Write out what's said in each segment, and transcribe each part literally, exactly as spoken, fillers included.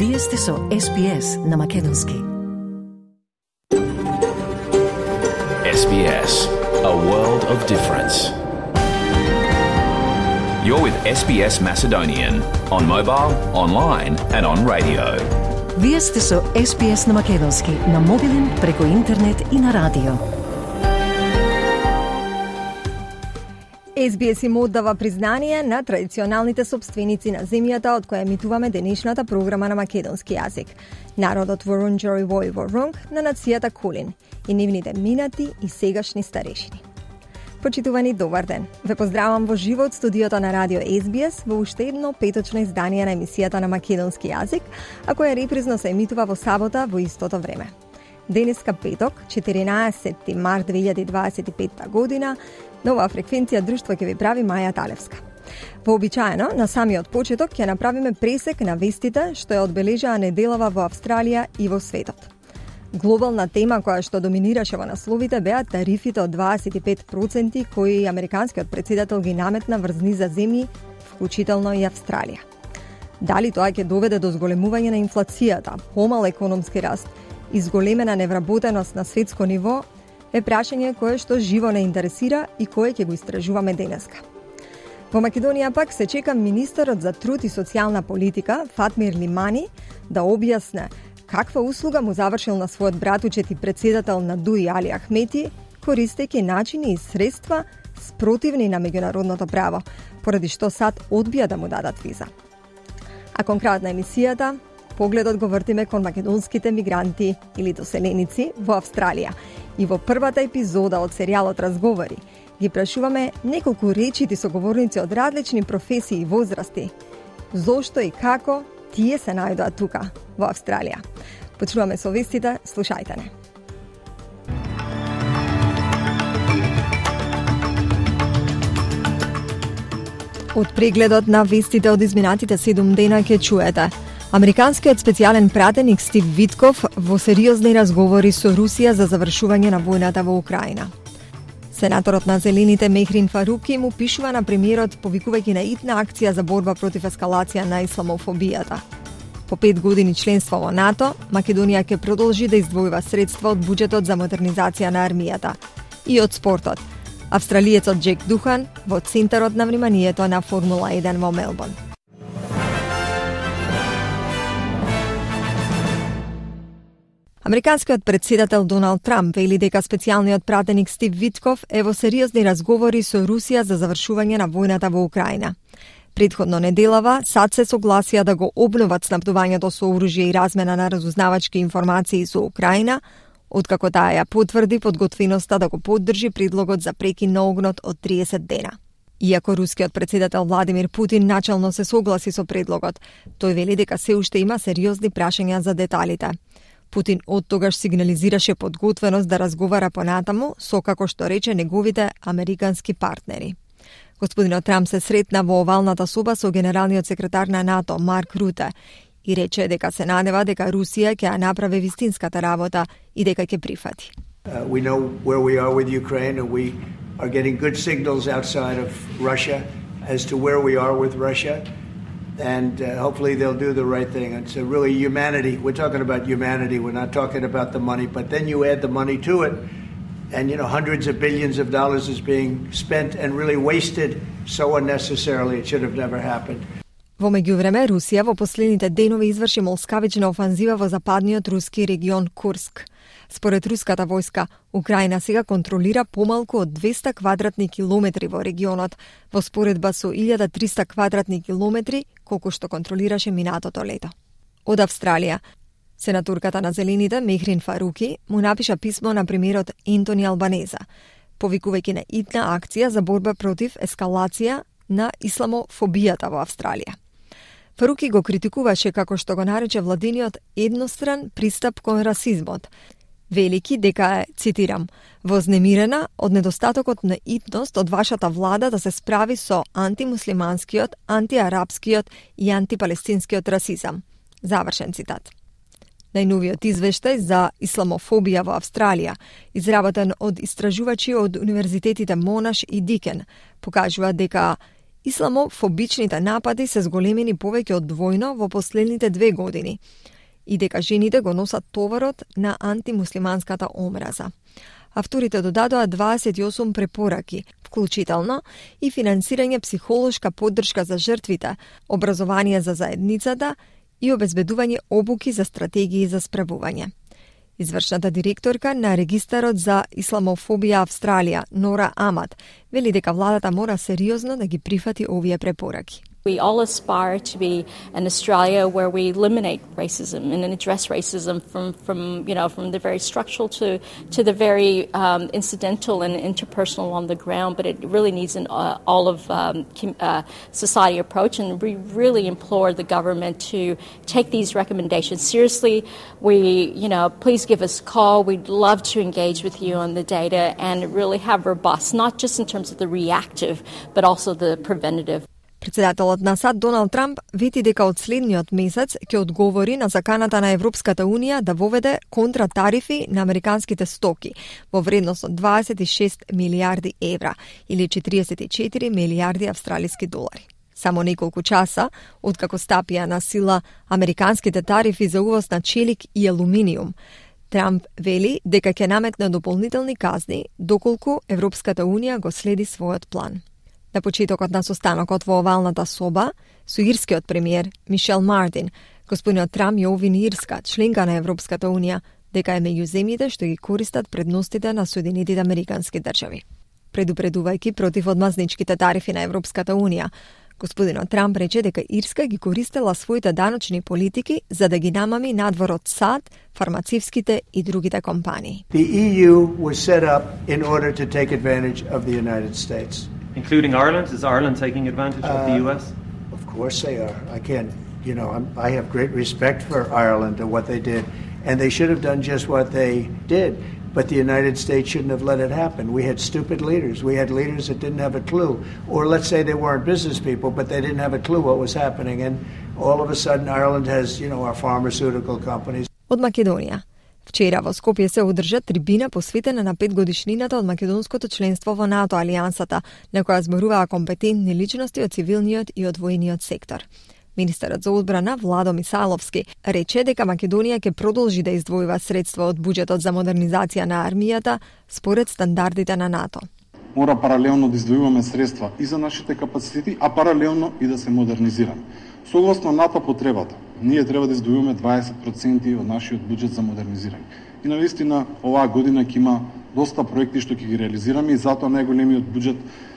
Вие сте со Ес Би Ес на Македонски. Ес Би Ес, a world of difference. You're with Ес Би Ес Macedonian on mobile, online and on radio. Вие сте со Ес Би Ес на Македонски, на мобилен, преку интернет и на радио. Ес Би Ес им оддава признание на традиционалните собственици на земјата од која емитуваме денешната програма на македонски јазик. Народот Ворунџери Вој Ворунг на нацијата Кулин и нивните минати и сегашни старешини. Почитувани, добар ден. Ве поздравам во живо од студиото на радио Ес Би Ес во уште едно петочно издание на емисијата на македонски јазик, а која репризно се емитува во сабота во истото време. Денеска петок, четиринаесетти март две илјади дваесет и петта година, на оваа фреквенција друштво ќе ви прави Маја Талевска. Вообичаено, на самиот почеток ќе направиме пресек на вестите што ја одбележаа неделава во Австралија и во светот. Глобална тема која што доминираше во насловите беа тарифите од дваесет и пет проценти кои американскиот претседател ги наметна врз низа земји, вклучително и Австралија. Дали тоа ќе доведе до зголемување на инфлацијата, помал економски раст и зголемена невработеност на светско ниво, е прашање кое што живо не интересира и кое ќе го истражуваме денеска. Во Македонија пак се чека министерот за труд и социјална политика, Фатмир Лимани, да објасне каква услуга му завршил на својот братучет и претседател на ДУИ Али Ахмети, користејќи начини и средства спротивни на меѓународното право, поради што САД одбија да му дадат виза. А конкретно емисијата, погледот го вртиме кон македонските мигранти или доселеници во Австралија. И во првата епизода од серијалот Разговори ги прашуваме неколку речити соговорници од различни професии и возрасти. Зошто и како тие се најдоа тука, во Австралија? Почнуваме со вестите, слушајте не. Од прегледот на вестите од изминатите седум дена ќе чуете: американскиот специјален пратеник Стив Витков во сериозни разговори со Русија за завршување на војната во Украина. Сенаторот на Зелените Мехрин Фаруки му пишува на премиерот повикувајќи на итна акција за борба против ескалација на исламофобијата. По пет години членство во НАТО, Македонија ќе продолжи да издвојува средства од буџетот за модернизација на армијата. И од спортот, австралиецот Джек Духан во центарот на вниманието на Формула еден во Мелбурн. Американскиот претседател Доналд Трамп вели дека специјалниот пратеник Стив Витков е во сериозни разговори со Русија за завршување на војната во Украина. Предходно неделава САД се согласија да го обноват снабдувањето со оружје и размена на разузнавачки информации со Украина, откако таа ја потврди подготвеноста да го поддржи предлогот за прекин на огнот од триесет дена. Иако рускиот претседател Владимир Путин начално се согласи со предлогот, тој вели дека се уште има сериозни прашања за деталите. Путин од тогаш сигнализираше подготвеност да разговара понатаму со, како што рече, неговите американски партнери. Господинот Трамп се сретна во овалната соба со генералниот секретар на НАТО Марк Руте и рече дека се надева дека Русија ќе ја направи вистинската работа и дека ќе прифати. Uh, we know where we are with Ukraine and we are getting good signals outside of Russia as to where we are with Russia. And uh, hopefully they'll do the right thing. It's a really humanity. We're talking about humanity. We're not talking about the money. But then you add the money to it, and you know hundreds of billions of dollars is being spent and really wasted so unnecessarily. It should have never happened. Во меѓувреме, Русија во последните денови изврши молскавична офанзива во западниот руски регион Курск. Според руската војска, Украина сега контролира помалку од двеста квадратни километри во регионот, во споредба со илјада и триста квадратни километри, колку што контролираше минатото лето. Од Австралија, сенаторката на Зелените Мехрин Фаруки му напиша писмо на премиерот Ентони Албанеза, повикувајќи на итна акција за борба против ескалација на исламофобијата во Австралија. Фаруки го критикуваше, како што го нарече, владиниот едностран пристап кон расизмот, велики дека е, цитирам, вознемирена од недостатокот на итност од вашата влада да се справи со антимуслиманскиот, антиарапскиот и антипалестинскиот расизам. Завршен цитат. Најновиот извештај за исламофобија во Австралија, изработен од истражувачи од универзитетите Монаш и Дикен, покажува дека исламофобичните напади се зголемени повеќе од двојно во последните две години и дека жените го носат товарот на антимуслиманската омраза. Авторите додадоа дваесет и осум препораки, вклучително и финансирање психолошка поддршка за жртвите, образование за заедницата и обезбедување обуки за стратегии за справување. Извршната директорка на Регистарот за исламофобија Австралија, Нора Амат, вели дека владата мора сериозно да ги прифати овие препораки. We all aspire to be an Australia where we eliminate racism and address racism from, from you know, from the very structural to to the very um, incidental and interpersonal on the ground. But it really needs an uh, all of um, uh, society approach, and we really implore the government to take these recommendations seriously. We, you know, please give us a call. We'd love to engage with you on the data and really have robust, not just in terms of the reactive, but also the preventative. Председателот на САД Доналд Трамп вети дека од следниот месец ќе одговори на заканата на Европската Унија да воведе контратарифи на американските стоки во вредност од дваесет и шест милијарди евра или четириесет и четири милијарди австралиски долари. Само неколку часа откако стапија на сила американските тарифи за увоз на челик и алуминиум, Трамп вели дека ќе наметне дополнителни казни доколку Европската Унија го следи својот план. На почетокот на состанокот во овалната соба со ирскиот премиер Мишел Мартин, господинот Трамп ја обвини Ирска, членка на Европската Унија, дека е меѓу земјите што ги користат предностите на Соединетите Американски држави. Предупредувајќи против одмазничките тарифи на Европската Унија, господинот Трамп рече дека Ирска ги користела своите даночни политики за да ги намами надвор од САД, фармацевските и другите компании. The E U was set up in order to take advantage of the United States. Including Ireland? Is Ireland taking advantage of the U S? Uh, of course they are. I can't, you know, I'm, I have great respect for Ireland and what they did, and they should have done just what they did, but the United States shouldn't have let it happen. We had stupid leaders. We had leaders that didn't have a clue, or let's say they weren't business people, but they didn't have a clue what was happening, and all of a sudden Ireland has, you know, our pharmaceutical companies. Од Македонија. Вчера во Скопје се одржа трибина посветена на петгодишнината од македонското членство во НАТО алијансата, на која зборуваа компетентни личности од цивилниот и од воениот сектор. Министерот за одбрана Владо Мисаловски рече дека Македонија ќе продолжи да издвојува средства од буџетот за модернизација на армијата според стандардите на НАТО. Мора паралелно да издвојуваме средства и за нашите капацитети, а паралелно и да се модернизираме. Согласно НАТО потребата, ние треба да издвојуваме дваесет проценти од нашиот буџет за модернизирање. И навистина оваа година ќе има доста проекти што ќе ги реализираме и затоа најголемиот буџет,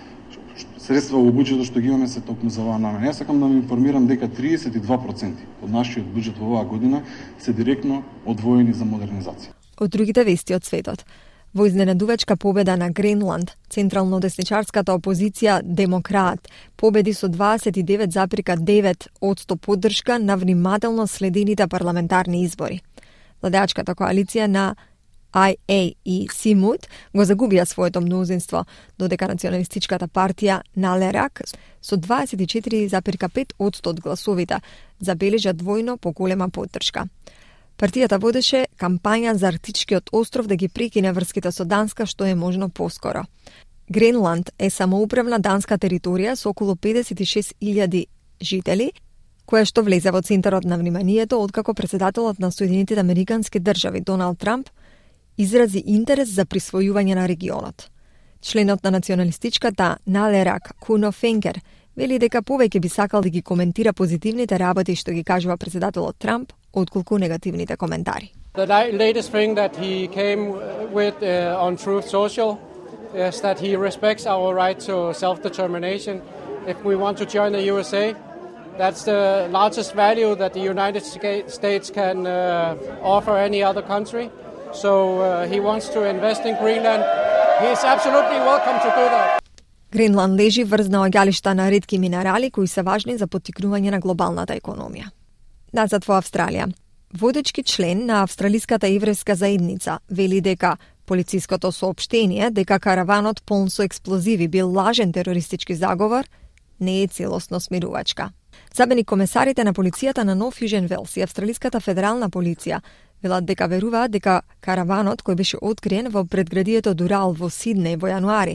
средства во буџетот што ги имаме се токму за оваа намена. Јас сакам да ви информирам дека триесет и два проценти од нашиот буџет во оваа година се директно одвоени за модернизација. Од другите вести од светот. Во изненадувачка победа на Гренланд, централно-десничарската опозиција Демократ победи со дваесет и девет зарез и девет одсто поддршка на внимателно следените парламентарни избори. Владеачката коалиција на I A и Симут го загубија своето мнозинство, додека националистичката партија Налерак со дваесет и четири зарез и пет одсто од гласовите забележа двојно поголема поддршка. Партијата водеше кампања за Арктичкиот остров да ги прекине врските со Данска што е можно поскоро. Гренланд е самоуправна данска територија со околу педесет и шест илјади жители, која што влезе во центарот на вниманието откако председателот на Соединетите Американски држави Доналд Трамп изрази интерес за присвојување на регионот. Членот на националистичката Налерак Куно Фенкер вели дека повеќе би сакал да ги коментира позитивните работи што ги кажува председателот Трамп, отколку негативните коментари. The latest thing that he came with uh, on Truth Social is that he respects our right to self-determination. If we want to join the U S A, that's the largest value that the United States can uh, offer any other country. So uh, he wants to invest in Greenland. He is absolutely welcome to do that. Гренланд лежи врз наоѓалишта на ретки минерали кои се важни за поттикнување на глобалната економија. Назад во Австралија. Водечки член на австралиската еврејска заедница вели дека полициското соопштение дека караванот полн со експлозиви бил лажен терористички заговор не е целосно смирувачка. Заменик комесарите на полицијата на Нов Јужен Велс и австралиската федерална полиција велат дека веруваат дека караванот кој беше откриен во предградието Дурал во Сиднеј во јануари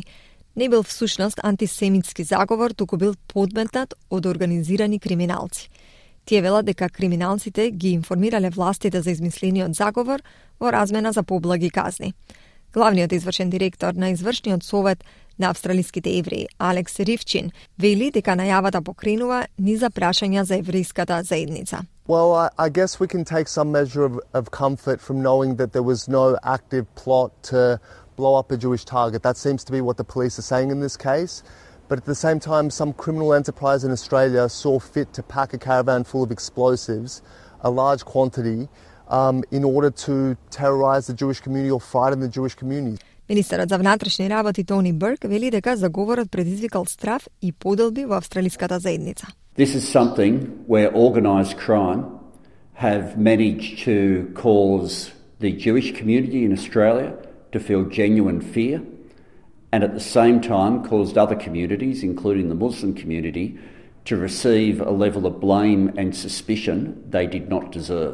не бил всушност антисемитски заговор, туку бил подметнат од организирани криминалци. Тие велат дека криминалците ги информирале властите за измислениот заговор во размена за поблаги казни. Главниот извршен директор на извршниот совет на австралиските евреи, Алекс Ривчин, вели дека најавата покренува низ прашања за еврејската заедница. Well, I, I guess we can take some measure of, of comfort from knowing that there was no active plot to blow up a Jewish target. That seems to be what the police are saying in this case. But at the same time, some criminal enterprise in Australia saw fit to pack a caravan full of explosives, a large quantity, um, in order to terrorise the Jewish community or frighten the Jewish community. Министерот за внатрешни работи Тони Бърк вели дека заговорот предизвикал страф и поделби во австралиската заедница. This is something where organised crime have managed to cause the Jewish community in Australia to feel genuine fear, and at the same time caused other communities, including the Muslim community, to receive a level of blame and suspicion they did not deserve.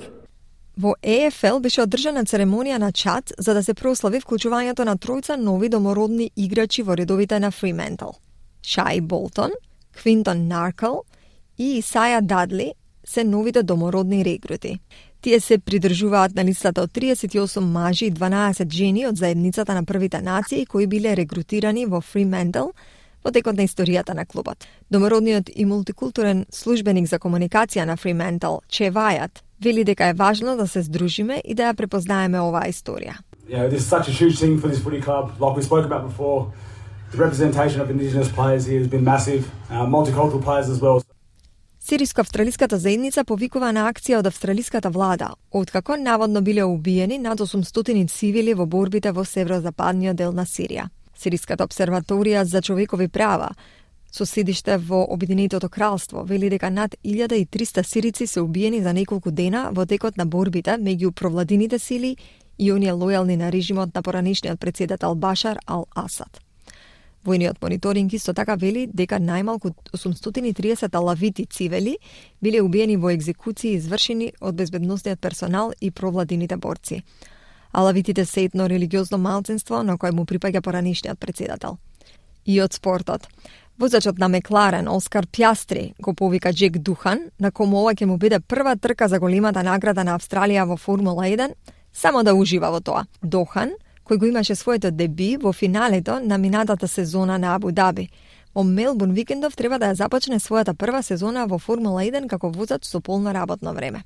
Во Е Еф Ел беше одржана церемонија на чат за да се прослави вклучувањето на тројца нови домородни играчи во редовите на Фриментл. Шаи Болтон, Квинтон Наркл и Исаја Дадли се новите домородни рекрути. Тие се придржуваат на листата од триесет и осум мажи и дванаесет жени од заедницата на првите нации кои биле рекрутирани во Фриментл во текот на историјата на клубот. Домородниот и мултикултурен службеник за комуникација на Фриментл, Че Вајат, вели дека е важно да се здружиме и да ја препознаеме оваа историја. You know, this is such a huge thing for this footy club. Like we spoke about before, the representation of Indigenous players here has been massive, uh, multicultural players as well. Сириско-австралиската заедница повикува на акција од австралиската влада, откако наводно биле убиени над осумстотини цивили во борбите во северозападниот дел на Сирија. Сириската обсерваторија за човекови права, со седиште во Обединетото кралство, вели дека над илјада и триста сирици се убиени за неколку дена во текот на борбите меѓу провладините сили и оние лојални на режимот на поранешниот председател Башар ал-Асад. Војниот мониторинг исто така вели дека најмалку осумстотини и триесет алавити цивили биле убиени во екзекуции извршени од безбедносниот персонал и провладините борци. Алавитите се етно религиозно малцинство на кој му припаѓа поранешниот председател. И од спортот. Возачот на Мекларен, Оскар Пјастри, го повика Джек Духан, на кому ова ќе му биде прва трка за големата награда на Австралија во Формула еден, само да ужива во тоа. Духан, кој го имаше своето деби во финалето на минатата сезона на Абу Даби. Во Мелбурн викендов треба да ја започне својата прва сезона во Формула еден како возач со полно работно време.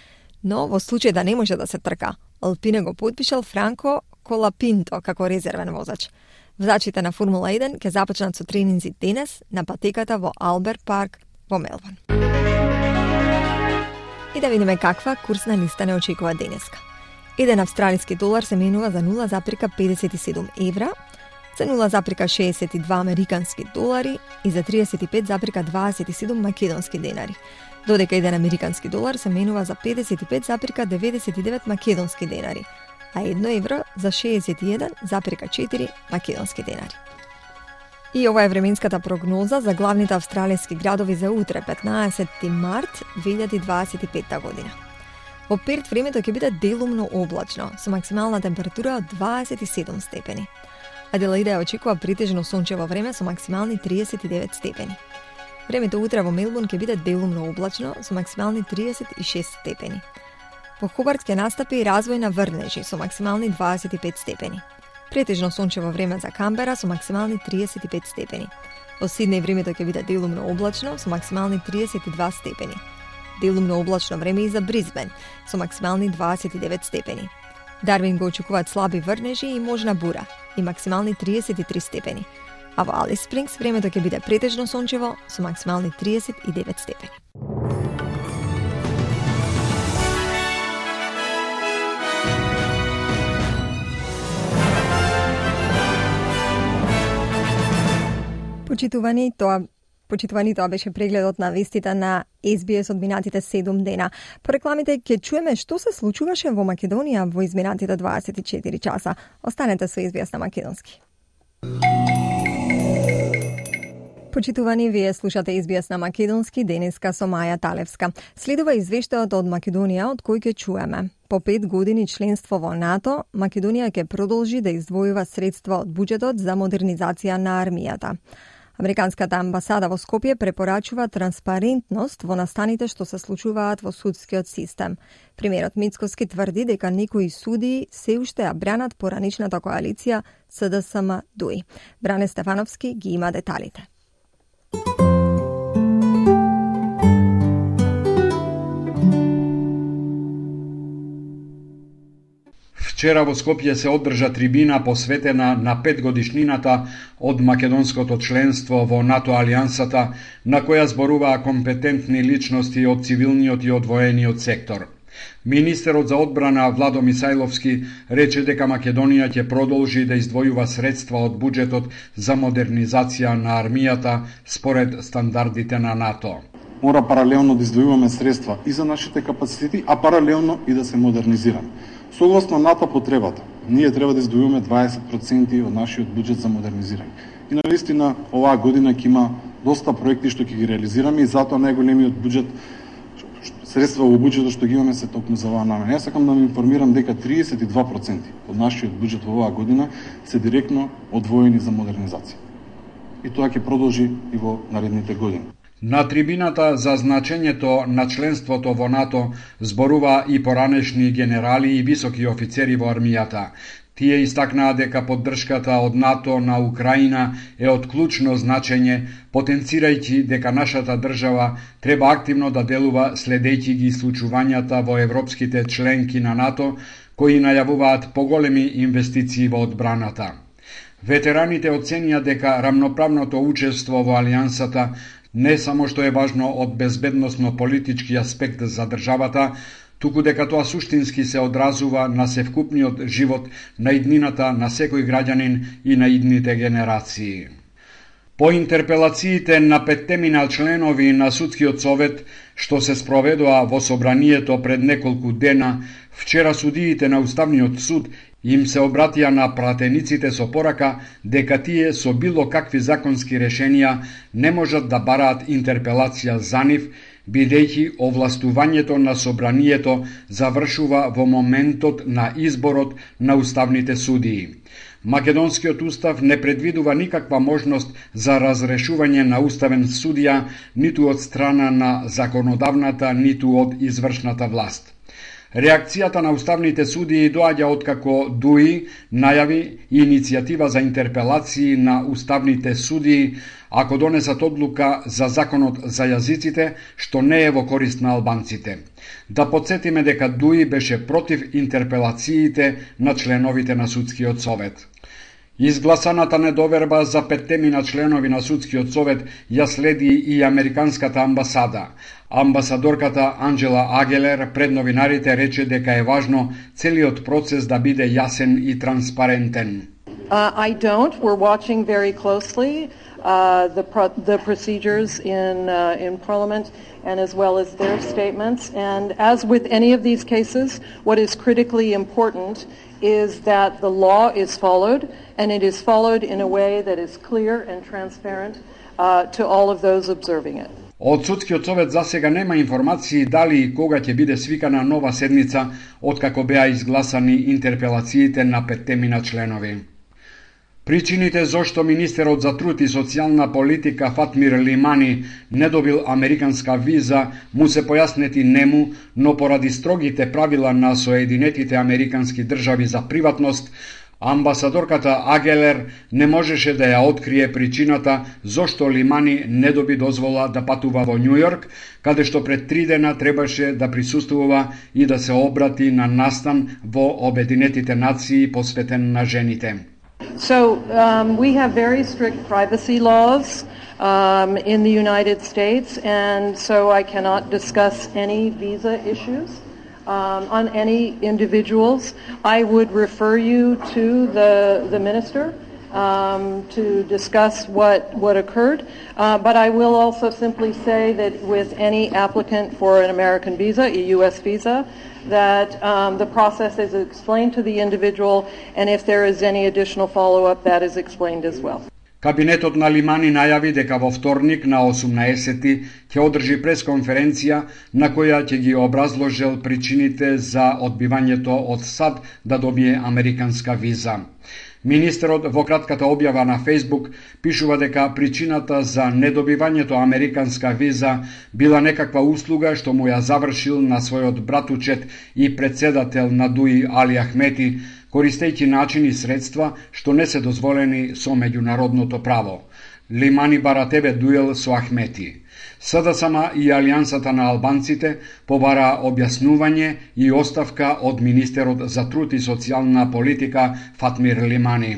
Но во случај да не може да се трка, Алпине го потпишал Франко Колапинто како резервен возач. Возачите на Формула еден ќе започнат со тренинзи денес на патеката во Алберт парк во Мелбурн. И да видиме каква курсна листа не очекува денеска. Еден австралиски долар се менува за нула запирка педесет и седум евра, за нула запирка шеесет и два американски долари и за триесет и пет запирка дваесет и седум македонски денари, додека еден американски долар се менува за педесет и пет запирка деветдесет и девет македонски денари, а едно евро за шеесет и еден запирка четири македонски денари. И ова е временската прогноза за главните австралиски градови за утре, петнаесети март две илјади дваесет и петта година. Во Перт времето ќе биде делумно облачно, со максимална температура од дваесет и седум степени. Аделаида ја очекува претежно сончево време со максимални триесет и девет степени. Времето утре во Мелбурн ќе биде делумно облачно со максимални триесет и шест степени. Во Хобарт ќе настапи и развој на врнежи со максимални дваесет и пет степени. Претежно сончево време за Камбера со максимални триесет и пет степени. Во Сиднеј времето ќе биде делумно облачно со максимални триесет и два степени. Делумно облачно време и за Бризбен со максимални дваесет и девет степени. Дарвин го очекуваат слаби врнежи и можна бура и максимални триесет и три степени. А во Алис Спрингс времето ќе биде претежно сончево со максимални триесет и девет степени. Почитувани, тоа Почитувани, тоа беше прегледот на вестите на Ес Би Ес од минатите седум дена. По рекламите ќе чуеме што се случуваше во Македонија во изминатите дваесет и четири часа. Останете со Ес Би Ес на македонски. Почитувани, вие слушате Ес Би Ес на македонски денеска со Маја Талевска. Следува извештајот од Македонија од кој ќе чуеме. По пет години членство во НАТО, Македонија ќе продолжи да издвојува средства од буџетот за модернизација на армијата. Американската амбасада во Скопје препорачува транспарентност во настаните што се случуваат во судскиот систем. Премиерот Мицкоски тврди дека некои судии се уште ја бранат пораничната коалиција С Д С М Д У И. Бране Стефановски ги има деталите. Вчера во Скопје се одржа трибина посветена на петгодишнината од македонското членство во НАТО алијансата, на која зборуваа компетентни личности од цивилниот и од воениот сектор. Министерот за одбрана Владо Мисајловски рече дека Македонија ќе продолжи да издвојува средства од буџетот за модернизација на армијата според стандардите на НАТО. Мора паралелно да издвојуваме средства и за нашите капацитети, а паралелно и да се модернизираме. Согласно НАТО потребата, ние треба да издвојуваме дваесет проценти од нашиот буџет за модернизирање. И навистина оваа година ќе има доста проекти што ќе ги реализираме и затоа најголемиот буџет, средства во буџетот што ги имаме се токму за оваа намена. Јас сакам да ме информирам дека триесет и два проценти од нашиот буџет во оваа година се директно одвоени за модернизација. И тоа ќе продолжи и во наредните години. На трибината за значењето на членството во НАТО зборува и поранешни генерали и високи офицери во армијата. Тие истакнаа дека поддршката од НАТО на Украина е од клучно значење, потенцирајќи дека нашата држава треба активно да делува следејќи ги случувањата во европските членки на НАТО, кои најавуваат поголеми инвестиции во одбраната. Ветераните оценија дека рамноправното учество во алијансата не само што е важно од безбедносно-политички аспект за државата, туку дека тоа суштински се одразува на севкупниот живот на иднината на секој граѓанин и на идните генерации. По интерпелациите на петтемина членови на Судскиот совет, што се спроведоа во собранието пред неколку дена, вчера судиите на Уставниот суд им се обратија на пратениците со порака дека тие со било какви законски решенија не можат да бараат интерпелација за нив, бидејќи овластувањето на собранието завршува во моментот на изборот на уставните судии. Македонскиот устав не предвидува никаква можност за разрешување на уставен судија ниту од страна на законодавната, ниту од извршната власт. Реакцијата на уставните судии доаѓа откако Д У И најави иницијатива за интерпелации на уставните судии ако донесат одлука за законот за јазиците, што не е во корист на албанците. Да подсетиме дека Д У И беше против интерпелациите на членовите на Судскиот совет. Изгласаната недоверба за петтемина членови на Судскиот совет ја следи и Американската амбасада. Амбасадорката Анджела Агелер пред новинарите рече дека е важно целиот процес да биде јасен и транспарентен. Uh, I don't. We're watching very closely uh, the pro- the procedures in uh, in Parliament and as well as their statements. And as with any of these cases, what is critically important is that the law is followed, and it is followed in a way that is clear and transparent uh, to all of those observing it. Од Судскиот совет засега нема информации дали и кога ќе биде свикана нова седница откако беа изгласани интерпелациите на петтемина членови. Причините зошто министерот за труд и социјална политика Фатмир Лимани не добил американска виза му се појаснети нему, но поради строгите правила на Соединетите американски држави за приватност, амбасадорката Агелер не можеше да ја открие причината зошто Лимани не доби дозвола да патува во Њу Јорк, каде што пред три дена требаше да присуствува и да се обрати на настан во Обединетите нации посветен на жените. So um, we have very strict privacy laws um, in the United States, and so I cannot discuss any visa issues um, on any individuals. I would refer you to the the minister um, to discuss what what occurred. Uh, but I will also simply say that with any applicant for an American visa, a U S visa, that um, the process is explained to the individual, and if there is any additional follow-up, that is explained as well. Кабинетот на Лимани најави дека во вторник на осумнаесети ќе одржи пресконференција на која ќе ги образложел причините за одбивањето од САД да добие американска виза. Министерот во кратката објава на Facebook пишува дека причината за недобивањето американска виза била некаква услуга што му ја завршил на својот братучет и председател на ДУИ Али Ахмети, користејќи начини и средства што не се дозволени со меѓународното право. Лимани бара тебе дуел со Ахмети. СДСМ и Алијансата на албанците побара објаснување и оставка од министерот за труд и социјална политика Фатмир Лимани.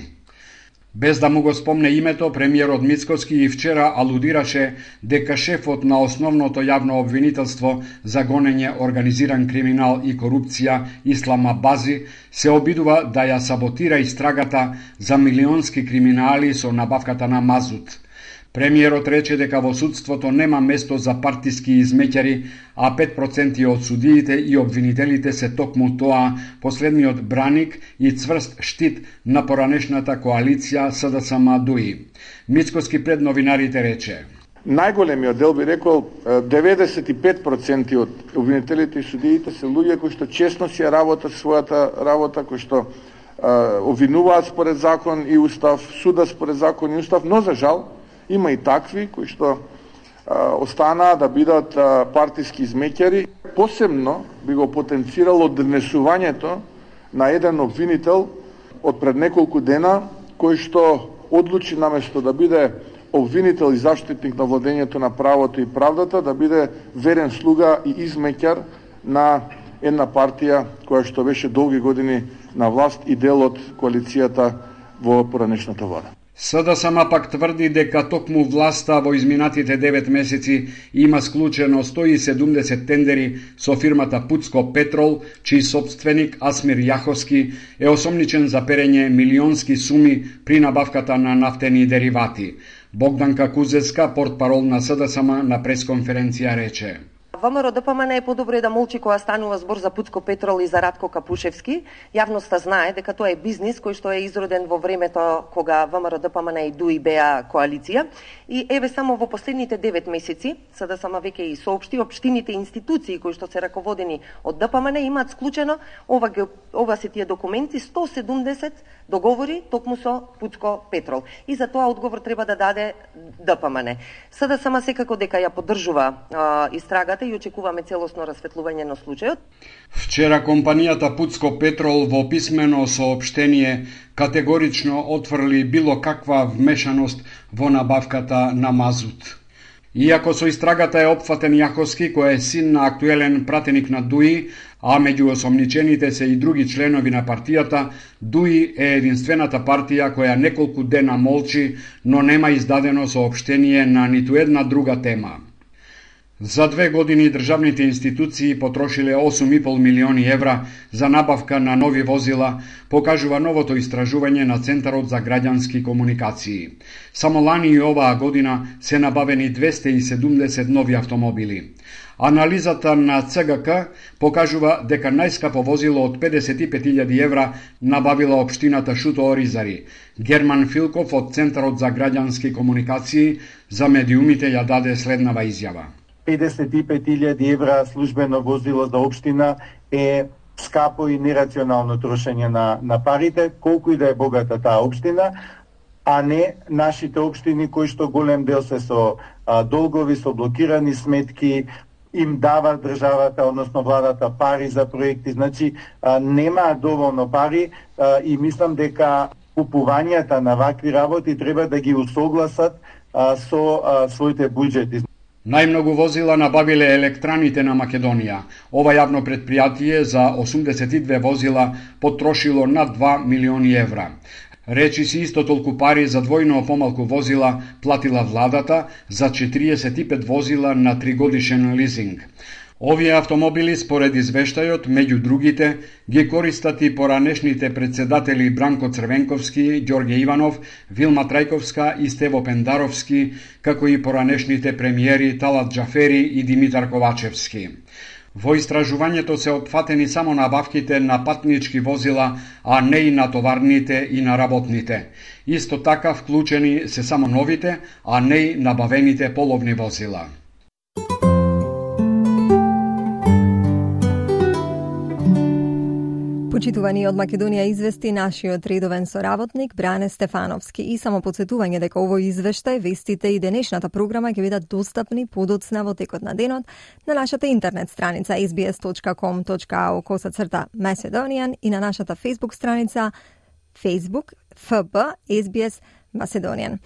Без да му го спомне името, премиерот Мицкоски и вчера алудираше дека шефот на основното јавно обвинителство за гонење организиран криминал и корупција Ислам Абази се обидува да ја саботира истрагата за милионски криминали со набавката на мазут. Премиерот рече дека во судството нема место за партиски измеќари, а пет проценти од судиите и обвинителите се токму тоа, последниот браник и цврст штит на поранешната коалиција СДСМ ДУИ. Мицкоски пред новинарите рече: Најголемиот дел би рекол деветдесет и пет проценти од обвинителите и судиите се луѓе кои што честно си ја работат својата работа, кои што uh, обвинуваат според закон и устав, судат според закон и устав, но за жал има и такви кои што а, останаа да бидат а, партиски измеќари. Посебно би го потенцирало однесувањето на еден обвинител од пред неколку дена, кој што одлучи наместо да биде обвинител и заштитник на владењето на правото и правдата, да биде верен слуга и измеќар на една партија која што беше долги години на власт и дел од коалицијата во поранешната влада. СДСМ пак тврди дека токму власта во изминатите девет месеци има склучено сто и седумдесет тендери со фирмата Пуцко Петрол, чиј собственик Асмир Јаховски е осомничен за перење милионски суми при набавката на нафтени деривати. Богданка Кузеска, портпарол на СДСМ, на пресконференција рече: ВМРО ДПМН е подобро да молчи кога станува збор за Пуцко Петрол и за Радко Капушевски. Јавноста знае дека тоа е бизнис кој што е изроден во времето кога ВМРО ДПМН и ДУИ беа коалиција. И еве само во последните девет месеци, СДСМ веќе и соопшти, општините и институции кои што се раководени од ДПМН имаат склучено, ова, ова се тие документи, сто и седумдесет договори токму со Пуцко Петрол. И за тоа одговор треба да даде ДПМН. СДСМ секако дека ја поддржува а, истрагата и очекуваме целосно расветлување на случајот. Вчера компанијата Пуцко Петрол во писмено соопштение категорично отврли било каква вмешаност во набавката на мазут. Иако со истрагата е опфатен Јаховски, кој е син на актуелен пратеник на ДУИ, а меѓу осомничените се и други членови на партијата, ДУИ е единствената партија која неколку дена молчи, но нема издадено соопштение на ниту една друга тема. За две години државните институции потрошиле осум и пол милиони евра за набавка на нови возила, покажува новото истражување на Центарот за граѓански комуникации. Само лани и оваа година се набавени двесте и седумдесет нови автомобили. Анализата на Ц Г К покажува дека најскапо возило од педесет и пет илјади евра набавила општината Шуто Оризари. Герман Филков од Центарот за граѓански комуникации за медиумите ја даде следнава изјава: педесет и пет илјади евра службено возило за општина е скапо и нерационално трошење на, на парите, колку и да е богата таа општина, а не нашите општини кои што голем дел се со а, долгови, со блокирани сметки, им дава државата, односно владата, пари за проекти. Значи, а, нема доволно пари а, и мислам дека купувањата на вакви работи треба да ги усогласат а, со а, своите буџети. Најмногу возила набавиле електраните на Македонија. Ова јавно предпријатие за осумдесет и две возила потрошило над два милиони евра. Речи си исто толку пари за двојно помалку возила платила владата за четириесет и пет возила на тригодишен лизинг. Овие автомобили, според извештајот, меѓу другите, ги користат и поранешните председатели Бранко Црвенковски, Ѓорѓе Иванов, Вилма Трајковска и Стево Пендаровски, како и поранешните премиери Талат Џафери и Димитар Ковачевски. Во истражувањето се опфатени само набавките на патнички возила, а не и на товарните и на работните. Исто така вклучени се само новите, а не и набавените половни возила. Почитувани од Македонија извести нашиот редовен соработник Бране Стефановски и само подсетување дека овој извештај, вестите и денешната програма ќе бидат достапни подоцна во текот на денот на нашата интернет страница ес би ес точка ком точка ау косацрта Macedonian и на нашата Facebook страница Facebook еф би ес би ес Macedonian.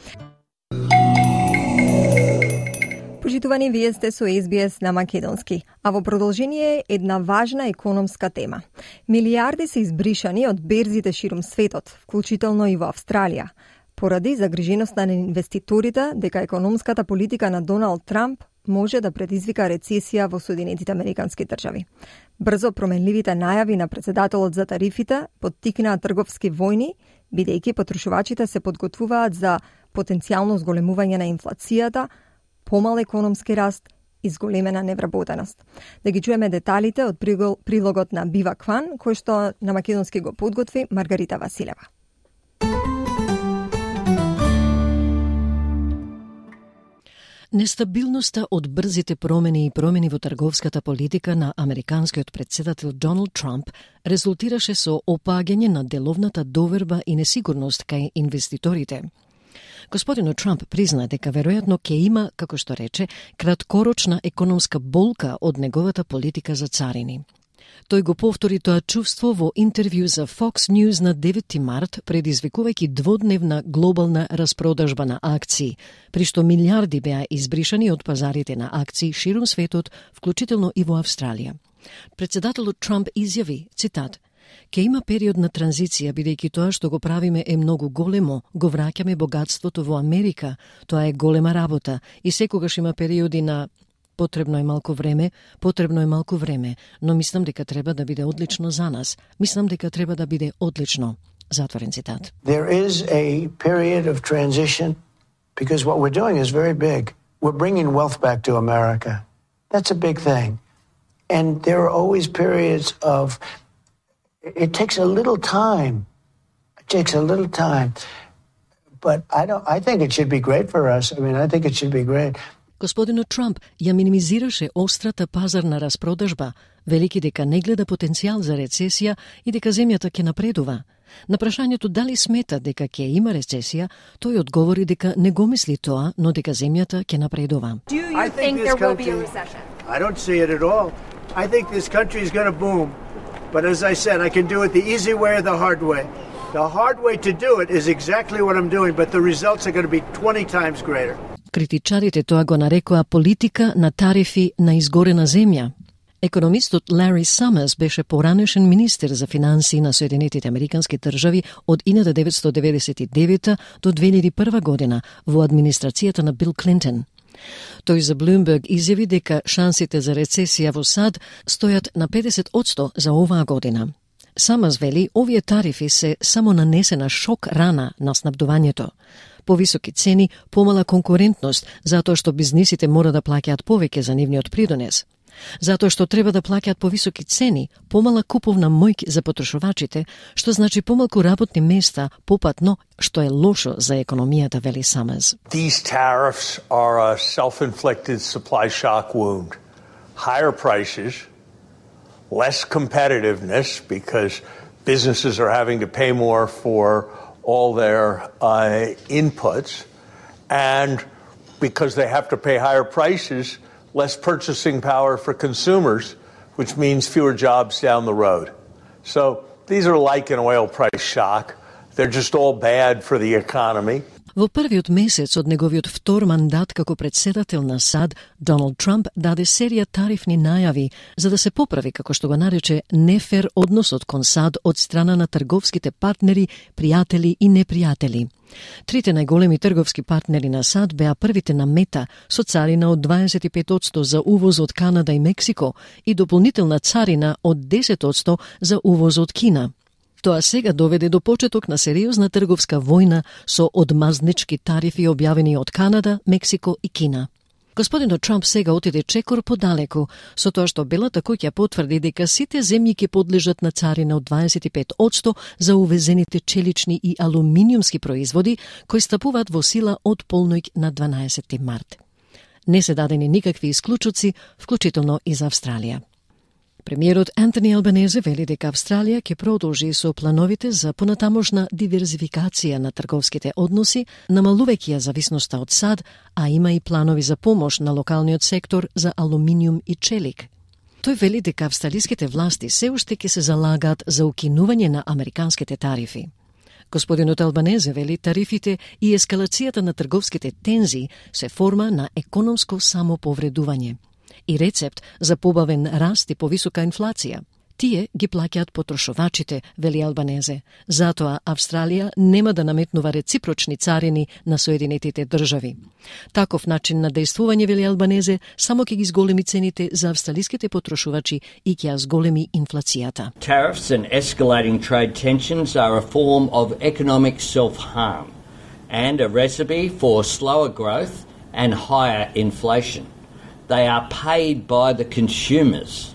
Почитувани, вие сте со ес би ес на македонски, а во продолжение една важна економска тема. Милиарди се избришани од берзите ширум светот, вклучително и во Австралија, поради загриженост на инвеститорите дека економската политика на Доналд Трамп може да предизвика рецесија во Соединетите Американски држави. Брзо променливите најави на председателот за тарифите поттикнаа трговски војни, бидејќи потрошувачите се подготвуваат за потенцијално зголемување на инфлацијата, помал економски раст и зголемена невработеност. Да ги чуеме деталите од прилогот на Бива Кван, кој што на македонски го подготви Маргарита Василева. Нестабилноста од брзите промени и промени во трговската политика на американскиот председател Доналд Трамп резултираше со опаѓање на деловната доверба и несигурност кај инвеститорите. Господинот Трамп призна дека веројатно ќе има, како што рече, краткорочна економска болка од неговата политика за царини. Тој го повтори тоа чувство во интервју за Fox News на деветти март, предизвикувајќи дводневна глобална распродажба на акции, при што милиарди беа избришани од пазарите на акции ширум светот, вклучително и во Австралија. Председателот Трамп изјави, цитат, „Ке има период на транзиција, бидејќи тоа што го правиме е многу големо, го враќаме богатството во Америка, тоа е голема работа и секогаш има периоди на потребно е малку време, потребно е малку време, но мислам дека треба да биде одлично за нас. Мислам дека треба да биде одлично." Затворен цитат. There is a period of transition because what we're doing is very big. We're bringing wealth back to America. That's a big thing. And there are always periods of it takes a little time. It takes a little time. But I don't I think it should be great for us. I mean, I think it should be great. Господинот Трамп ја минимизираше острата пазарна распродажба, велики дека не гледа потенцијал за рецесија и дека земјата ќе напредува. На прашањето дали смета дека ќе има рецесија, тој одговори дека не го мисли тоа, но дека земјата ќе напредува. Do you I think, think there country, will be a recession? I don't see it at all. I think this country is going to boom. But as I said, I can do it the easy way or the hard way. The hard way to do it is exactly what I'm doing, but the results are going to be twenty times greater. Критичарите тоа го нарекоа политика на тарифи на изгорена земја. Економистот Лари Самърс беше поранешен министер за финансии на Соединетите Американски држави од илјада деветстотини деветдесет и девета до две илјади и прва година во администрацијата на Бил Клинтон. Тој за Bloomberg изјави дека шансите за рецесија во САД стојат на педесет одсто за оваа година. Самърс вели, овие тарифи се само нанесена шок рана на снабдувањето. Повисоки цени, помала конкурентност, затоа што бизнисите мора да плаќаат повеќе за нивниот придонес. Затоа што треба да плаќаат повисоки цени, помала куповна моќ за потрошувачите, што значи помалку работни места, попатно, што е лошо за економијата, вели Самърс. These tariffs are a self-inflicted supply shock wound. Higher prices, less competitiveness because businesses are having to pay more for all their uh, inputs, and because they have to pay higher prices, less purchasing power for consumers, which means fewer jobs down the road. So these are like an oil price shock. They're just all bad for the economy. Во првиот месец од неговиот втор мандат како председател на САД, Доналд Трамп даде серија тарифни најави за да се поправи, како што го нарече, нефер односот кон САД од страна на трговските партнери, пријатели и непријатели. Трите најголеми трговски партнери на САД беа првите на мета со царина од дваесет и пет одсто за увоз од Канада и Мексико и дополнителна царина од десет одсто за увоз од Кина. Тоа сега доведе до почеток на сериозна трговска војна со одмазнички тарифи објавени од Канада, Мексико и Кина. Господинот Трамп сега отиде чекор подалеку, со тоа што Белата куќа потврди дека сите земји ќе подлежат на царина од дваесет и пет одсто за увезените челични и алуминиумски производи кои стапуваат во сила од полноќ на дванаесети март. Не се дадени никакви исклучоци, вклучително и за Австралија. Премиерот Антони Албанезе вели дека Австралија ќе продолжи со плановите за понатамошна диверзификација на трговските односи, намалувајќи ја зависноста од сад, а има и планови за помош на локалниот сектор за алуминиум и челик. Тој вели дека австралиските власти се уште ќе се залагаат за укинување на американските тарифи. Господинот Албанезе вели тарифите и ескалацијата на трговските тензии се форма на економско самоповредување и рецепт за побавен раст и повисока инфлација. Тие ги плаќаат потрошувачите, вели Албанезе. Затоа Австралија нема да наметнува реципрочни царини на Соединетите држави. Таков начин на дејствување, вели Албанезе, само ќе ги зголеми цените за австралиските потрошувачи и ќе ја зголеми инфлацијата. Tariffs and escalating trade tensions are a form of economic self-harm and a recipe for slower growth and higher inflation. They are paid by the consumers.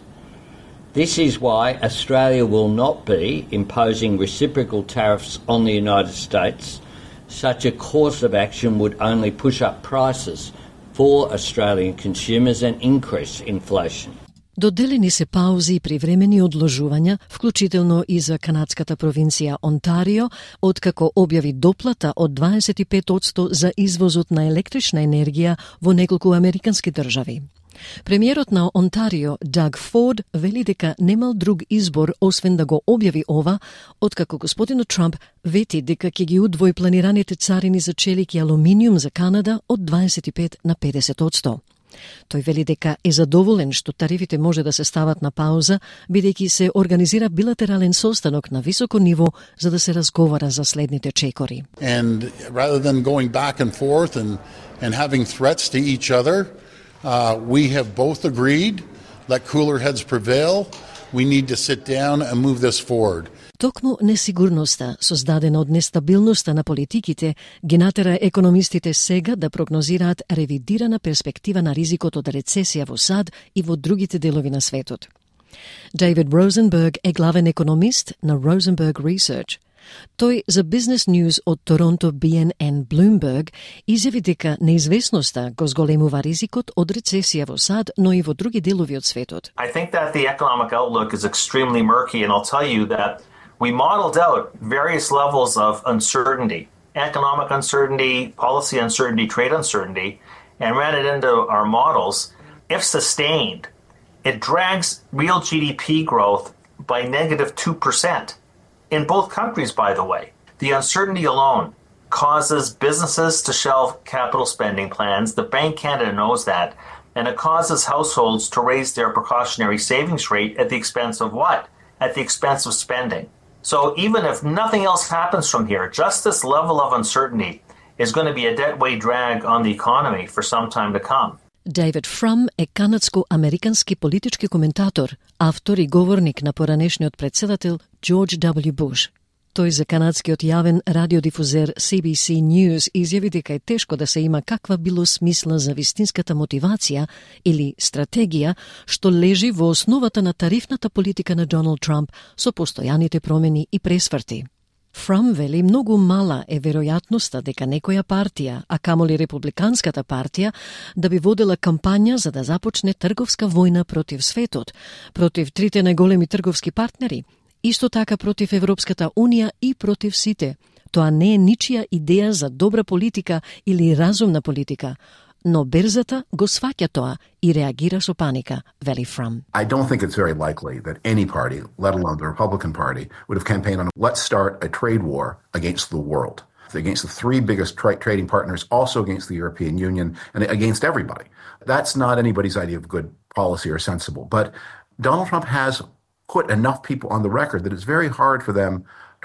This is why Australia will not be imposing reciprocal tariffs on the United States. Such a course of action would only push up prices for Australian consumers and increase inflation. Доделени се паузи и привремени одложувања, вклучително и за канадската провинција Онтарио, откако објави доплата од дваесет и пет одсто за извозот на електрична енергија во неколку американски држави. Премиерот на Онтарио, Даг Форд, вели дека немал друг избор освен да го објави ова, откако господинот Трамп вети дека ќе ги удвои планираните царини за челик и алуминиум за Канада од дваесет и пет на педесет одсто. Тој вели дека е задоволен што тарифите може да се стават на пауза, бидејќи се организира билатерален состанок на високо ниво за да се разговара за следните чекори. And rather than going back and forth and and having threats to each other, uh, we have both agreed let cooler heads prevail. We need to sit down and move this forward. Токму несигурноста, создадена од нестабилноста на политиките, ги натера економистите сега да прогнозираат ревидирана перспектива на ризикот од рецесија во САД и во другите делови на светот. Дейвид Розенберг е главен економист на Rosenberg Research. Тој за Business News од Торонто Би Ен Ен Bloomberg изјави дека неизвестноста го зголемува ризикот од рецесија во САД, но и во други делови од светот. I think that the economic outlook is extremely murky, and I'll tell you that we modeled out various levels of uncertainty, economic uncertainty, policy uncertainty, trade uncertainty, and ran it into our models. If sustained, it drags real G D P growth by negative two percent. In both countries, by the way. The uncertainty alone causes businesses to shelve capital spending plans. The Bank Canada knows that. And it causes households to raise their precautionary savings rate at the expense of what? At the expense of spending. So even if nothing else happens from here, just this level of uncertainty is going to be a deadweight drag on the economy for some time to come. Дейвид Фрам е канадско-американски политички коментатор, автор и говорник на поранешниот председател Джордж Даблју Буш. Тој за канадскиот јавен радиодифузер Си Би Си News изјави дека е тешко да се има каква било смисла за вистинската мотивација или стратегија што лежи во основата на тарифната политика на Доналд Трамп со постојаните промени и пресврти. Фрам вели многу мала е веројатноста дека некоја партија, а камоли републиканската партија, да би водела кампања за да започне трговска војна против светот, против трите најголеми трговски партнери, исто така против Европската Унија и против сите. Тоа не е ничија идеја за добра политика или разумна политика, но берзата го сваќа тоа и реагира со паника, вели Фрам. I don't think it's very likely that any party, let alone the Republican Party, would have campaigned on let's start a trade war against the world, against the three biggest tra- trading partners, also against the European Union, and against everybody. That's not anybody's idea of good policy or sensible. But Donald Trump has put enough people on the record that it's very hard for them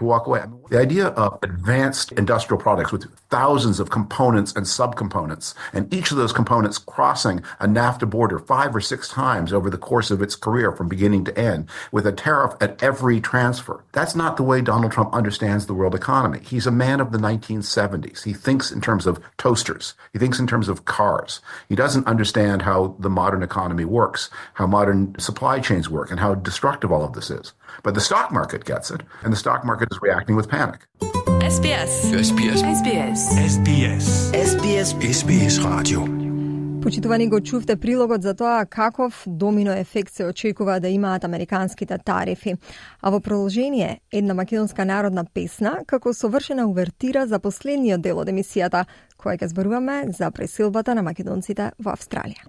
to walk away. The idea of advanced industrial products with thousands of components and subcomponents, and each of those components crossing a NAFTA border five or six times over the course of its career from beginning to end, with a tariff at every transfer. That's not the way Donald Trump understands the world economy. He's a man of the nineteen seventies. He thinks in terms of toasters. He thinks in terms of cars. He doesn't understand how the modern economy works, how modern supply chains work, and how destructive all of this is. But the stock market gets it, and the stock market is reacting with panic. S B S. S B S. S B S. S B S. S B S. S B S Radio. Почитувани, го чувте прилогот за тоа каков домино ефект се очекува да имаат американските тарифи. А во продолжение, една македонска народна песна како совршена увертира за последниот дел од емисијата, која ќе зборуваме за преселбата на македонците во Австралија.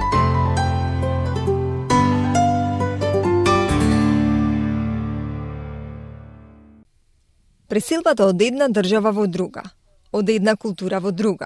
Преселбата од една држава во друга, од една култура во друга,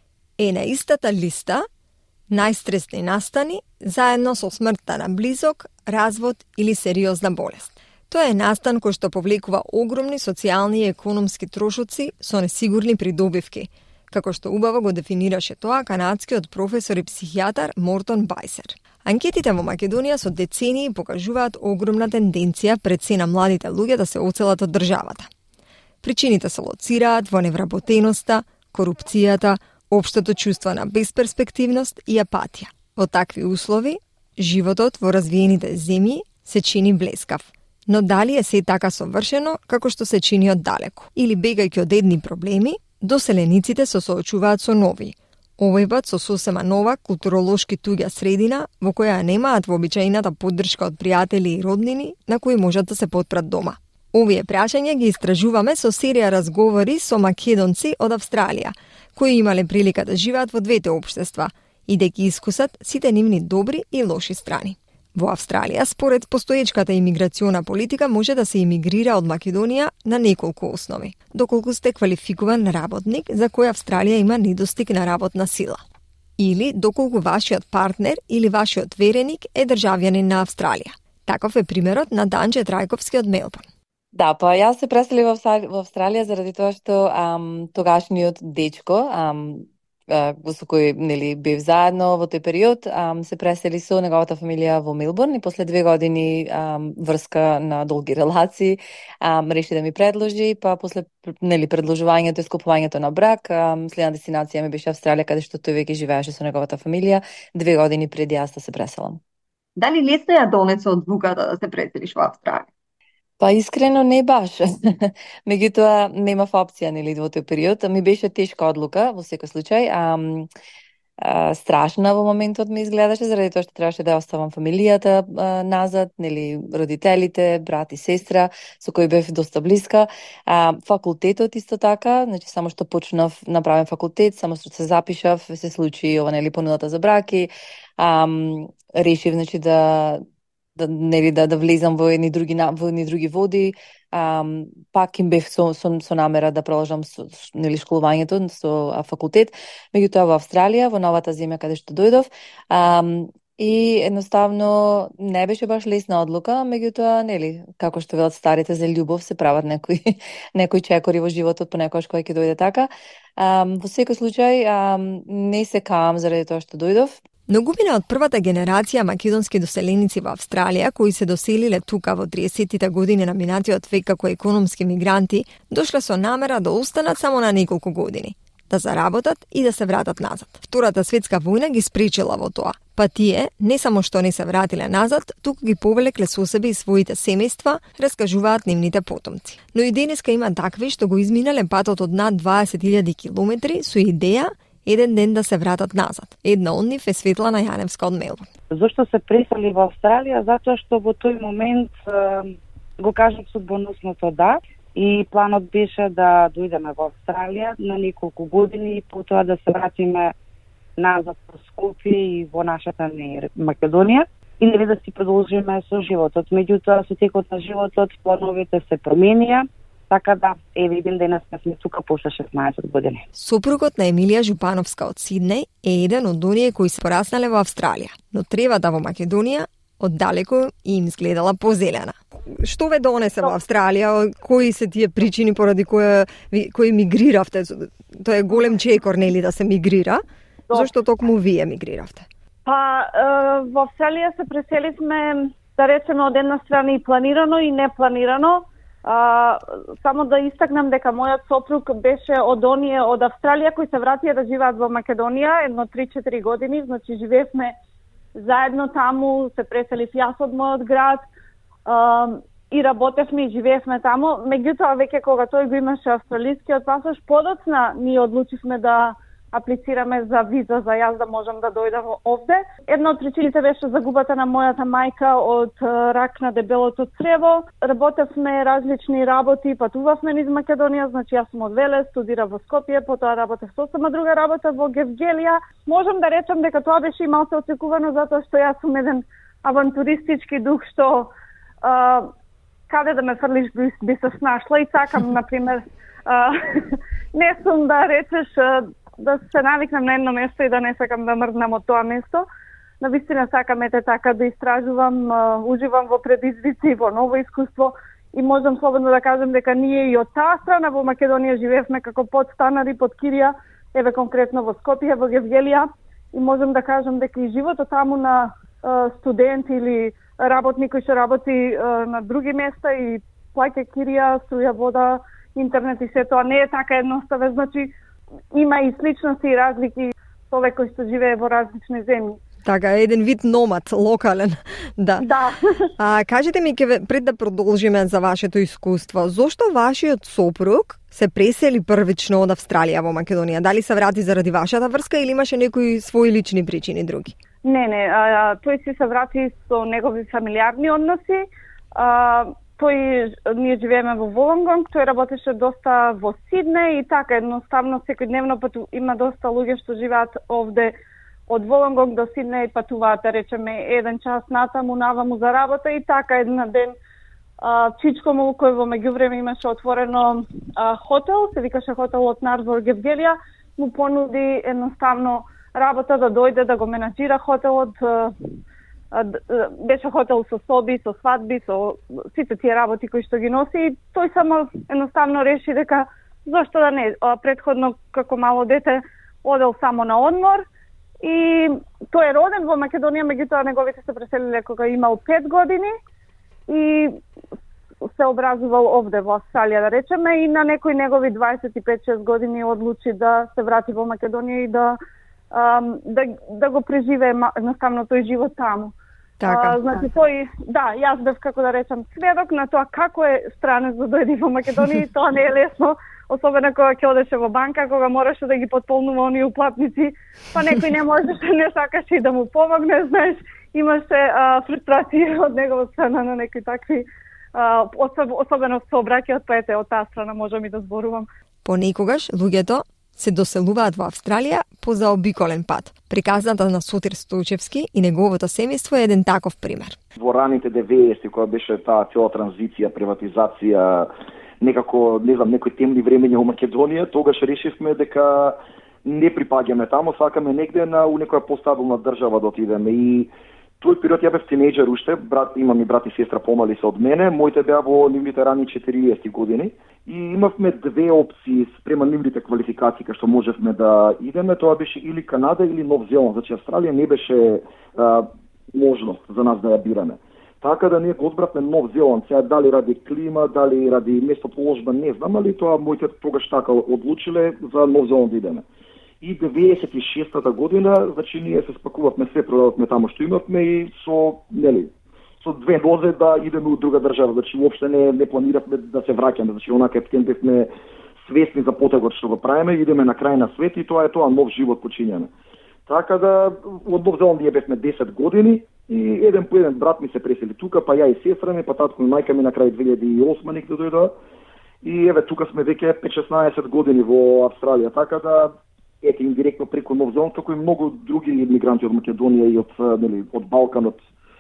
е на истата листа најстресни настани заедно со смртта на близок, развод или сериозна болест. Тоа е настан кој што повлекува огромни социјални и економски трошоци со несигурни придобивки, како што убаво го дефинираше тоа канадскиот професор и психијатар Мортон Байсер. Анкетите во Македонија со децении покажуваат огромна тенденција пред се на младите луѓе да се оцелат од државата. Причините се лоцираат во невработеноста, корупцијата, општото чувство на безперспективност и апатија. Во такви услови, животот во развиените земји се чини блескав. Но дали е се така совршено како што се чини од далеку? Или бегајќи од едни проблеми, доселениците се соочуваат со нови. Овој пат со сосема нова, културолошки туѓа средина, во која немаат вообичаената поддршка од пријатели и роднини на кои можат да се потпрат дома. Овие прашања ги истражуваме со серија разговори со македонци од Австралија, кои имале прилика да живеат во двете општества и да ги искусат сите нивни добри и лоши страни. Во Австралија, според постоечката имиграциона политика, може да се имигрира од Македонија на неколку основи, доколку сте квалификуван работник за кој Австралија има недостиг на работна сила, или доколку вашиот партнер или вашиот вереник е државјанин на Австралија. Таков е примерот на Данче Трајковски од Мелбурн. Да, па јас се преселив во Австралија заради тоа што ам, тогашниот дечко, ам, во со кој нели бев заедно во тој период, ам, се пресели со неговата фамилија во Мелбурн и после две години ам, врска на долги релации ам, реши да ми предложи, па после нели предложувањето и скопувањето на брак, ам, следна дестинација ми беше Австралија, каде што тој веќе живееше со неговата фамилија две години преди јас да се преселам. Дали лесно ја донесо одлуката да се преселиш во Австралија? Па искрено не баш. Меѓутоа немав опција нели во тој период. Ми беше тешка одлука во секој случај. А, а, страшна во моментот ми изгледаше заради тоа што требаше да оставам фамилијата а, назад, нели родителите, брат и сестра со кои бев доста блиска. А, факултетот исто така, значи само што почнав направен факултет, само што се запишав, се случи ова нели понудата за браки. А, решив значи да да нели да да влезам во едни други во едни други води, ам, пак им бев со, со со намера да продолжам со, нели школувањето со а, факултет, меѓутоа во Австралија, во новата земја каде што дојдов, ам, и едноставно не беше баш лесна одлука, меѓутоа нели како што велат старите, за љубов се прават некои некои чекори во животот понекогаш кој ќе дојде така. Ам, во секој случај ам, не се каам заради тоа што дојдов. Многумина од првата генерација македонски доселеници во Австралија, кои се доселиле тука во триесеттите години на минатиот век како економски мигранти, дошле со намера да останат само на неколку години, да заработат и да се вратат назад. Втората светска војна ги спречила во тоа, па тие не само што не се вратиле назад, туку ги повлекле со себе и своите семејства, раскажуваат нивните потомци. Но и денеска има такви што го изминале патот од над дваесет илјади километри со идеја еден ден да се вратат назад. Една од нив е Светлана Јаневска од Мелбурн. Зошто се пресели во Австралија? Затоа што во тој момент е, го кажав судбоносното да и планот беше да дојдеме во Австралија на неколку години и потоа да се вратиме назад во Скопје и во нашата не Македонија и нели да си продолжиме со животот. Меѓутоа со текот на животот плановите се променија. Така да, еве еден денес сме тука после шеснаесет години. Сопругот на Емилија Жупановска од Сиднеј е еден од оние кои се пораснале во Австралија, но тревата во Македонија оддалеку им изгледала позелена. Што ве донесе во Австралија? Кои се тие причини поради кои, кои мигриравте? Тоа е голем чекор, нели, да се мигрира? Зошто токму вие мигриравте? Па, во Австралија се преселивме, да речеме, од една страна и планирано и непланирано. А, само да истакнам дека мојот сопруг беше од оние од Австралија кои се вратија да живеат во Македонија едно три-четири години, значи живеевме заедно таму, се преселив јас од мојот град а, и работевме и живеевме таму. Меѓутоа, веќе кога тој го имаше австралискиот пасош, подоцна ние одлучивме да аплицираме за виза за јас да можам да дојдам овде. Една од причините беше загубата на мојата мајка од рак на дебелото црево. Работевме различни работи, патувавме низ Македонија, значи јас сум од Велес, студирав во Скопје, потоа работев сосема друга работа во Гевгелија. Можам да речам дека тоа беше и малку очекувано затоа што јас сум еден авантуристички дух што а, каде да ме фрлиш би, би се снашла и сакам, например, а, не сум да речеш да се навикнам на едно место и да не сакам да мрднам од тоа место. Навистина сакам ете така да истражувам, уживам во предизвици, во ново искуство и можам слободно да кажам дека ние и од таа страна во Македонија живеевме како подстанари, под кирија, еве конкретно во Скопје, во Гевгелија, и можам да кажам дека и животот таму на студент или работник кој што работи на други места и плаќа кирија, струја, вода, интернет и се тоа не е така едноставно, значи има и сличности и разлики со овој кој што живее во различни земји. Така, еден вид номад, локален. Да. Да. А, кажете ми, ке, пред да продолжиме за вашето искуство, зошто вашиот сопруг се пресели првично од Австралија во Македонија? Дали се врати заради вашата врска или имаше некои своји лични причини други? Не, не, а, тој си се врати со негови фамилиарни односи. А, Тој, ние живееме во Волонгонг, тој работеше доста во Сиднеј и така едноставно секојдневно пату, има доста луѓе што живеат овде од Волонгонг до Сиднеј, патуваат, да речеме, еден час натаму, наваму за работа и така еден ден а, чичко му кој во меѓувреме имаше отворено а, хотел, се викаше хотел од Нар во Гевгелија, му понуди едноставно работа да дојде да го менаџира хотелот. Беше хотел со соби, со свадби, со сите тие работи кои што ги носи и тој само едноставно реши дека зошто да не. Предходно како мало дете одел само на одмор и тој е роден во Македонија, меѓутоа неговите се преселиле кога имал пет години и се образувал овде во Австралија, да речеме, и на некои негови дваесет и пет-шест години одлучи да се врати во Македонија и да да, да го преживее едноставно тој живот таму. Така. А, значи тој, да, јас бев, како да речам, сведок на тоа како е странец да дојде во Македонија и тоа не е лесно, особено кога ќе одеше во банка, кога мораше да ги потполнува оние уплатници, па некој не можеше, не сакаше и да му помогне, знаеш, имаше а, фрустрации од негова страна на некои такви, а, особено со браќаот, па ете, од таа страна можам и да зборувам. Понекогаш луѓето се доселуваат во Австралија по заобиколен пат. Приказната на Сотир Стојчевски и неговото семејство е еден таков пример. Во раните деветесети, кога беше таа цела транзиција, приватизација, некако, не знам, некои темни времења во Македонија, тогаш решивме дека не припаѓаме таму, сакаме негде на некоја постабилна држава да отидеме. И тој период ја бев тинејџер уште, брат, имам и брат и сестра помали се од мене, моите беа во нивните рани четириесетти години и имавме две опции спрема нивните квалификации кај што можевме да идеме, тоа беше или Канада или Нов Зеланд, значи Австралија не беше а, можност за нас да ја бираме. Така да ние го одбравме Нов Зеланд, сега дали ради клима, дали ради местоположба, не знам, али тоа моите тогаш така одлучиле за Нов Зеланд идеме. И деветдесет и шестата година, значи ние се спакувавме, се продававме таму што имавме и со, нели, со две нозе да идеме у друга држава, значи уопште не, не планиравме да се враќаме, значи онака ептен бевме свесни за потегот што го правиме, идеме на крај на свет и тоа е тоа, нов живот почињаме. Така да, од Нов Зеланд ние бевме десет години и еден по еден брат ми се пресели тука, па ја и сестра ми, па татко и мајка ми на крај две илјади и осма некаде дојдоа. И еве тука сме веќе пет-шеснаесет години во Австралија, така да ете индиректно преку Нов Зеланд, како и многу други имигранти од Македонија и од, нели, од Балканот,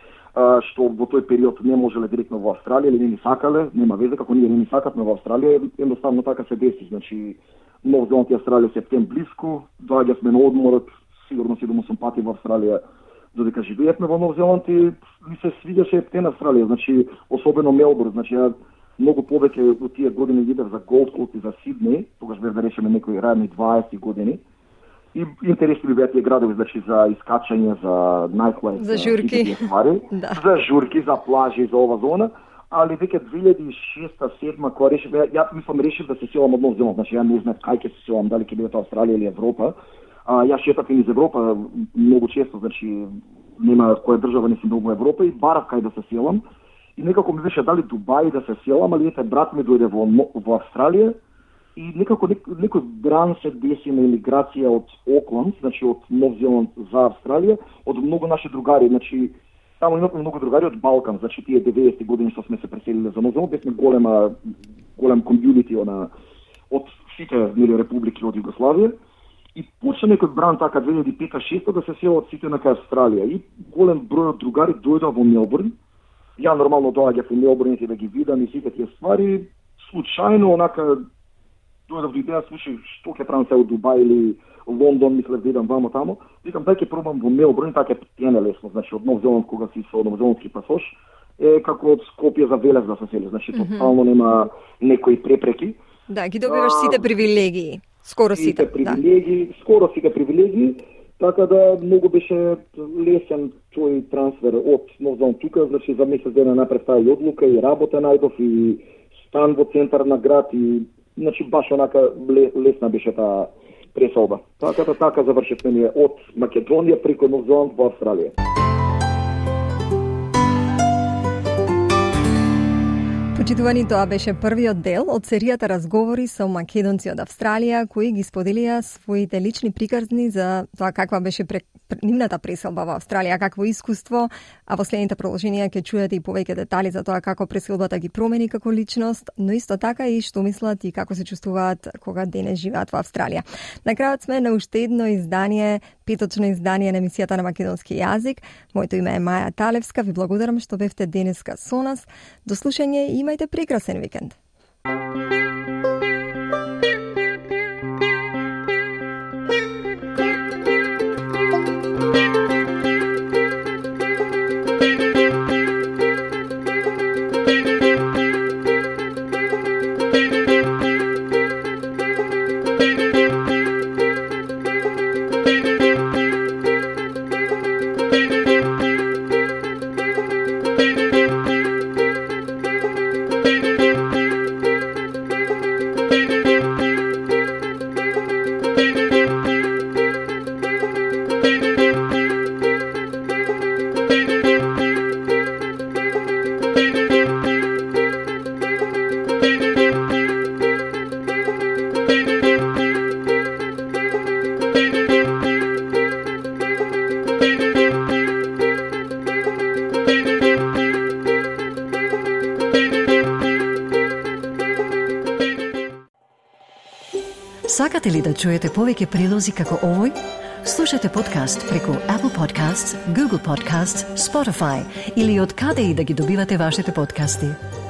а, што во тој период не можеле директно во Австралија или не ни сакале, нема везе, како ние не ни сакавме во Австралија, едноставно така се деси, значи Нов Зеланд и Австралија се птен блиску, доаѓавме на одморот, сигурно седум осум пати во Австралија, додека живеевме во Нов Зеланд и ми се свиѓаше Ептен Австралија, значи особено Мелбурн, значи ја многу повеќе од тие години идев за Голд Кост и за Сиднеј, тогаш бев да речеме некои ранни дваесет години. И интересни би беа тие градови, значи за искачање, за најклај, за журки, да. За журки, за плажи, за ова зона, али веќе две илјади и шеста седма кога решив, ја мислам решив да се селам од Нов Зеланд, значи ја не знаев кај ќе се селам, дали ќе биде тоа Австралија или Европа. А, ја шетав и низ Европа многу често, значи нема која држава не си бил во Европа и барав кај да се селам. И некако ми беше дали Дубај да се селам, али ете брат ми дојде во, во Австралија и некако некој бран се деси на емиграција од Окланд, значи од Нов Зеланд за Австралија, од многу наши другари, значи таму имавме многу другари од Балкан, значи тие деветдесети години што сме се преселиле за Нов Зеланд, бевме голема голем комјунити она од сите нели републики од Југославија. И почна некој бран така две илјади и пета шеста да се села од сите на кај Австралија и голем број од другари дојдоа во Мелбурн. Ја нормално доаѓав во Мелбурн да ги видам и сите тие ствари. Случајно онака дојдов до идеја, слушај, што ќе правам се од Дубај или Лондон, мислев да идам вамо тамо. Викам дај ќе пробам во Мелбурн, така е тене лесно, значи од Нов Зеланд кога си со новозеландски пасош, е како од Скопје за Велес да се сели, значи mm-hmm. тотално нема некои препреки. Да, ги добиваш сите привилегии. Скоро сите, сите привилегии, да. Скоро сите привилегии, така да многу беше лесен тој трансфер од Нов Зеланд тука, значи за месец дена направив таа и одлука и работа најдов и стан во центар на град и значи баш онака лесна беше таа преселба. Така да така завршивме ние од Македонија преку Нов Зеланд во Австралија. Почитувани, тоа беше првиот дел од серијата разговори со македонци од Австралија кои ги споделија своите лични приказни за тоа каква беше пре... нивната преселба во Австралија, какво искуство, а во следните продолженија ќе чуете и повеќе детали за тоа како преселбата ги промени како личност, но исто така и што мислат и како се чувствуваат кога денес живеат во Австралија. На крајот сме на уште едно издание, петочно издание на емисијата на македонски јазик. Моето име е Маја Талевска, ви благодарам што бевте денеска со нас. До слушање и имајте прекрасен викенд. Сакате ли да чуете повеќе прилози како овој? Слушате подкаст преку Apple Podcasts, Google Podcasts, Spotify или од каде и да ги добивате вашите подкасти.